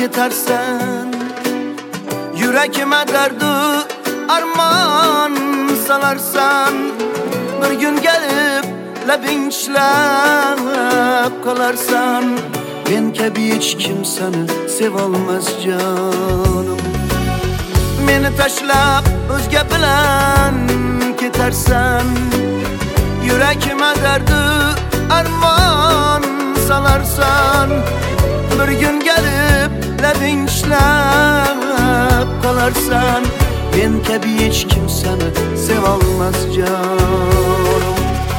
ketarsan. Yürekime derdi arman salarsan. Bir gün gelip lebinçlep kalarsan. Ben kabi hiç kimseni sevolmaz canım. Meni tashlab o'zga bilan ketarsan. Yürekime derdi arman salarsan. Bir gün gelip lebinçlep kalarsan. Ben kabi hiç kimseni sevolmaz canım.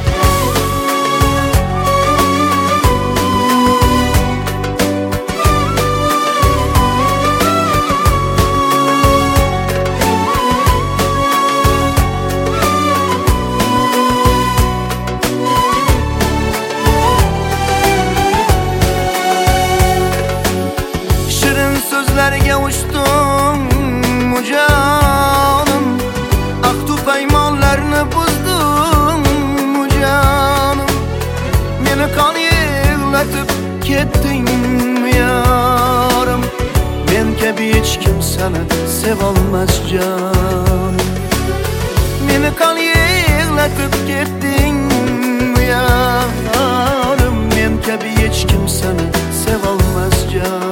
Sözlerge uçtum mu canım? Aktu peymanlarını buzdum mu canım? Beni kan yığlatıp kettin mi yarım? Ben kabi hiç kimseni sevolmaz canım. Beni kan yığlatıp kettin mi yarım? Ben kabi hiç kimseni sevolmaz canım.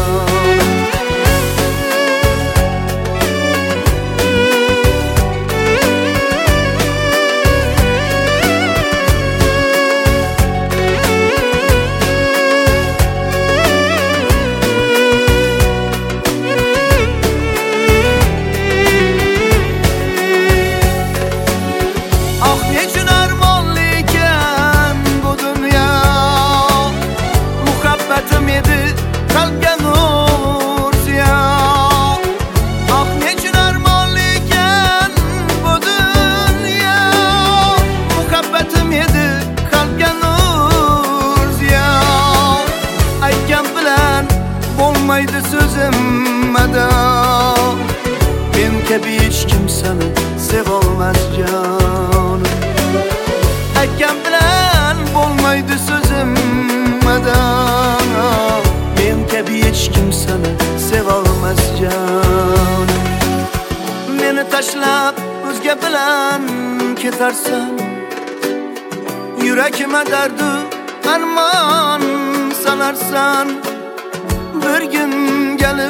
Olmaydı sözümmede. Ben kabi hiç kimseni sevolmaz canım. Akam bilen olmaydı sözümmede. Ben kabi hiç kimseni sevolmaz canım. Beni tashlab o'zga bilan ketarsan. Yürekime derdi arman salarsan. Bir gün gelip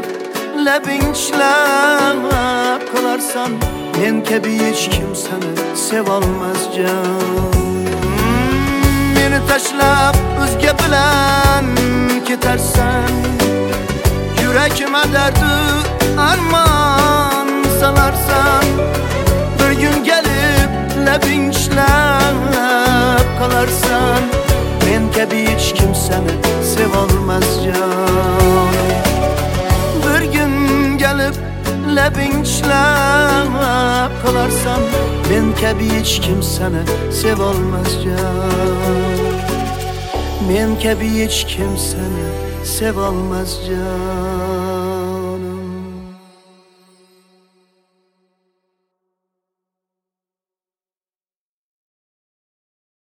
lebinçlep kalarsan. Men kabi hiç kimseni sevolmaz canım. Beni tashlab o'zga bilan ketarsan. Yürekime derdi arman salarsan. Bir gün gelip lebinçlep kalarsan. Men kabi hiç kimseni sevolmaz canım. Bir gün gelip lebinçlep kalarsan. Men kabi hiç kimseni sevolmaz canım. Men kabi hiç kimseni sevolmaz canım.